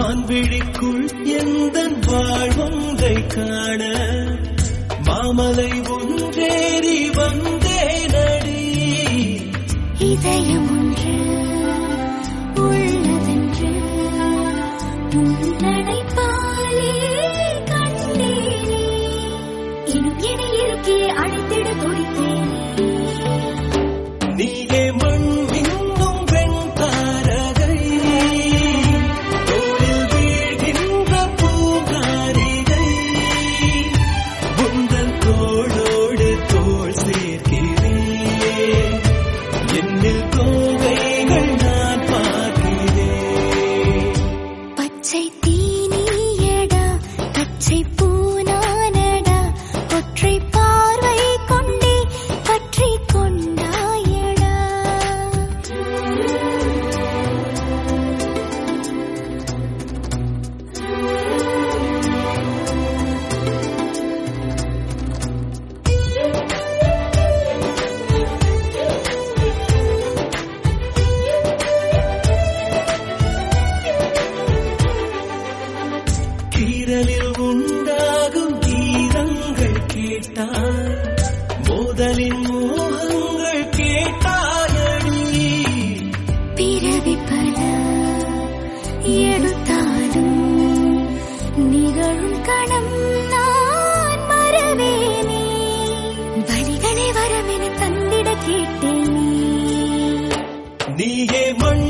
மான்விழிக்குள் எந்தன் வாழ்வொன்றை காண மாமலை ஒன்றேறி வந்தேனடி. இதயம் ஒன்று உள்ளதென்று உன்னடைப்பாலே கண்டேனே. இன்னும் என இருக்கே அழைத்திட துடித்தேன். நீயே மண் இன்னும் வெண்தாரகை, தோளில் வீழ்கின்ற பூங்காரிகை, உந்தன் தோளோடு தோள் சேர்க்கிறேன். என்னில் கோவைகள் நான் பார்க்கிறேன். பச்சை தீனியடா பச்சை பூனானடா, ஒற்றை பார்வை கொண்டே பற்றி கொண்டாயடா. கீரலில் உண்டாகும் கீதங்கள் கேட்டால் மோதலின் மோகங்கள் கேட்டாயடி. பிறவி பல எடுத்தாலும் நிகழும் கணம் நான் மறவேனே. வலிகளை வரமென தந்திட கேட்டேன். நீயே மண்